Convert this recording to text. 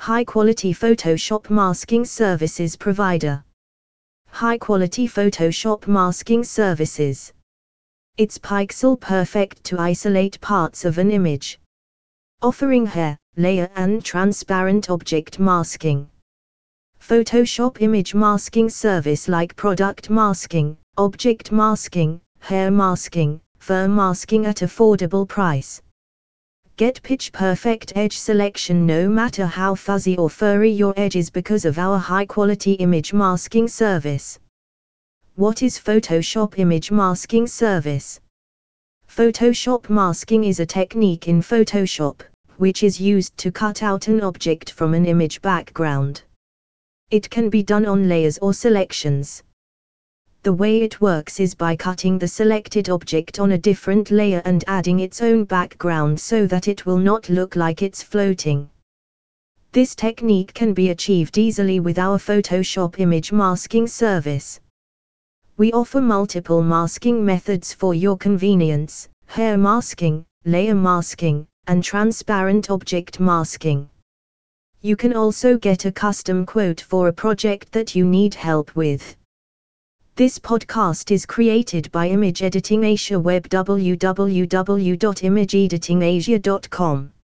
High-quality Photoshop masking services provider. High-quality Photoshop masking services. It's pixel perfect to isolate parts of an image. Offering hair, layer and transparent object masking. Photoshop image masking service like product masking, object masking, hair masking, fur masking at affordable price. Get pitch-perfect edge selection no matter how fuzzy or furry your edges because of our high-quality image masking service. What is Photoshop image masking service? Photoshop masking is a technique in Photoshop, which is used to cut out an object from an image background. It can be done on layers or selections. The way it works is by cutting the selected object on a different layer and adding its own background so that it will not look like it's floating. This technique can be achieved easily with our Photoshop image masking service. We offer multiple masking methods for your convenience: hair masking, layer masking, and transparent object masking. You can also get a custom quote for a project that you need help with. This podcast is created by Image Editing Asia Web www.imageeditingasia.com.